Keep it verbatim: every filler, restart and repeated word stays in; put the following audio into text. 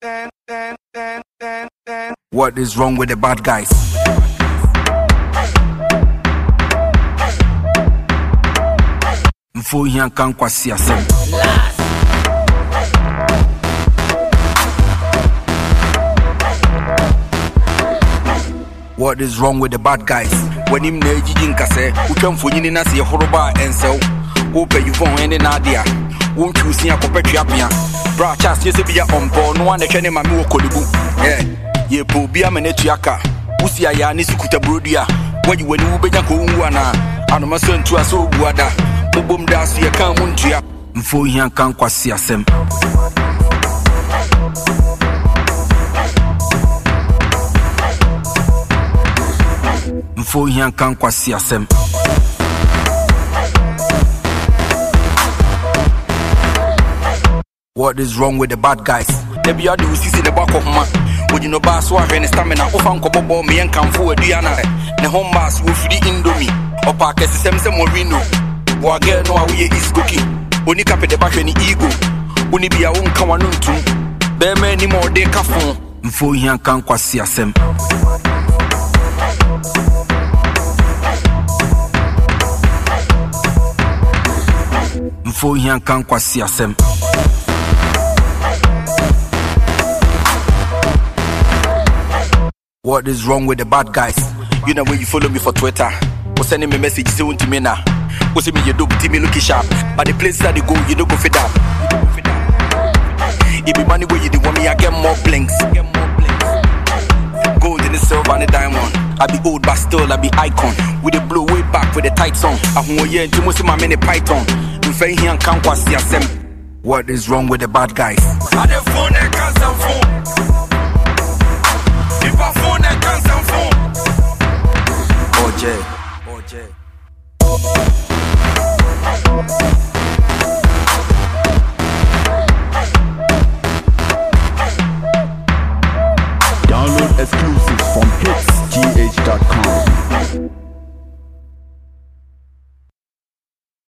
What is wrong with the bad guys? Mfo hian kan kwasi asem. What is wrong with the bad guys? When him na ejiji nkase, utwa mfonyini na se horoba ensew. Wo pe yufon ene na dia. Won twusi akopetwa apia. Bra chas yese bia ombo no wan ehwe ne mame wo kolibu. Yeah. Ye po bia menetu aka. Usi aya ni sukuta brodia. Waji wani wo benya ko unwu ana. Anoma so ntu aso obuada. Mobom da so ye kan muntua. Mfo hian kan kwasi asem. Mfo hian kan kwasi asem. What is wrong with the bad guys? They be out the usisi the back of ma. Would you know bass wa when stamina ofan ko bobo me en kan fo aduana. Ne home bass wo free indomie. Opa kesi sem sem morino. Wa get no we is cooking. Oni kape de back ni ego. Oni bia won kan wanu ntum. Be me ni mo de kafon. Mfo hian kan kwasi asem. Mfo hian kan kwasi asem. What is wrong with the bad guys? You know when you follow me for Twitter, or sending me message say to me now. Or say me you do me looking sharp. But the places that they go, you don't go for that. It be money where you do want me, I get more blinks. Gold in the silver and the diamond. I be old but still I be icon. With the blow way back with the tight song. I want yeah to most of my many python. What is wrong with the bad guys? I the phone that can't sound phone. If I phone that can't sound phone. O J, O J.